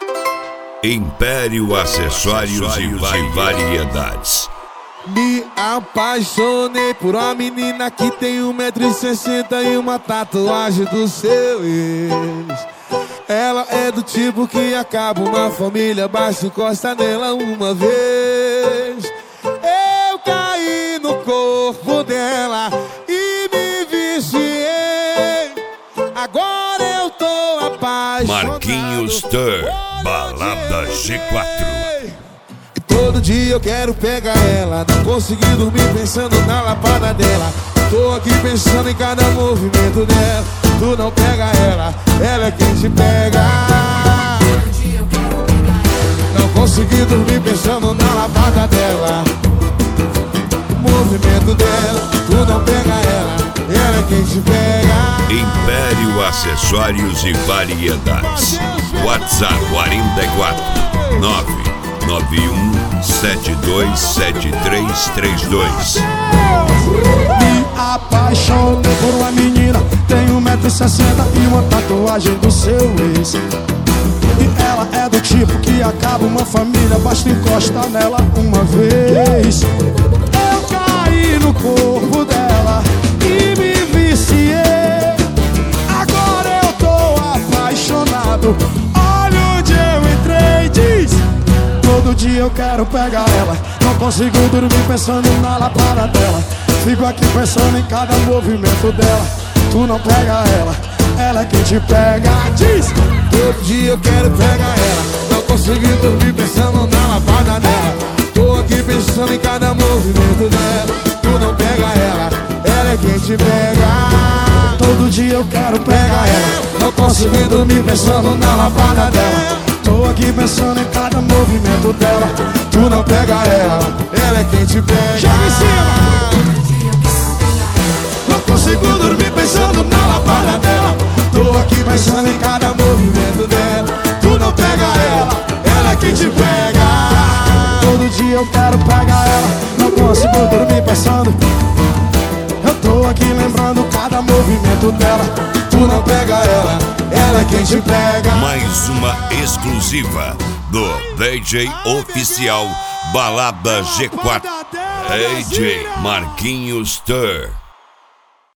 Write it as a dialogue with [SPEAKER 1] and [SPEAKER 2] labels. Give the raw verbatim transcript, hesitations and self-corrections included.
[SPEAKER 1] Império Acessórios e Variedades.
[SPEAKER 2] Me apaixonei por uma menina que tem um metro e sessenta e uma tatuagem do seu ex. Ela é do tipo que acaba uma família, basta encosta nela uma vez. Eu caí no corpo dela e me viciei. Agora eu tô apaixonado.
[SPEAKER 1] Marquinhos Tur, Balada G quatro.
[SPEAKER 2] Todo dia eu quero pegar ela, não consegui dormir pensando na lapada dela. Tô aqui pensando em cada movimento dela. Tu não pega ela, ela é quem te pega. Não consegui dormir pensando na lapada dela. O movimento dela, tu não pega ela, ela é quem te pega.
[SPEAKER 1] Império Acessórios e Variedades. WhatsApp quarenta e quatro nove nove um sete dois sete três três dois.
[SPEAKER 3] Me apaixonei por uma menina, tem um metro e sessenta e uma tatuagem do seu ex. E ela é do tipo que acaba uma família, basta encostar nela uma vez. Eu caí no corpo dela e me viciei. Agora eu tô apaixonado. Olha onde eu entrei, diz. Todo dia eu quero pegar ela, não consigo dormir pensando na lapada dela. Fico aqui pensando em cada movimento dela. Tu não pega ela, ela é quem te pega, diz.
[SPEAKER 2] Todo dia eu quero pegar ela, não consigo dormir pensando na lapada dela. Tô aqui pensando em cada movimento dela. Tu não pega ela, ela é quem te pega.
[SPEAKER 3] Todo dia eu quero pegar ela,
[SPEAKER 2] não consigo dormir pensando na lapada dela.
[SPEAKER 3] Tô aqui pensando em cada movimento dela.
[SPEAKER 2] Tu não pega ela, ela é quem te pega.
[SPEAKER 3] Joga em cima!
[SPEAKER 2] Não consigo dormir pensando na lapada dela. Tô aqui pensando em cada movimento dela. Tu não pega ela, ela é quem te pega.
[SPEAKER 3] Todo dia eu quero pegar ela, não consigo dormir pensando. Eu tô aqui lembrando cada movimento dela.
[SPEAKER 2] Tu não pega ela, ela é quem te pega.
[SPEAKER 1] Mais uma exclusiva do D J Oficial Balada G quatro. D J Marquinhos Tur.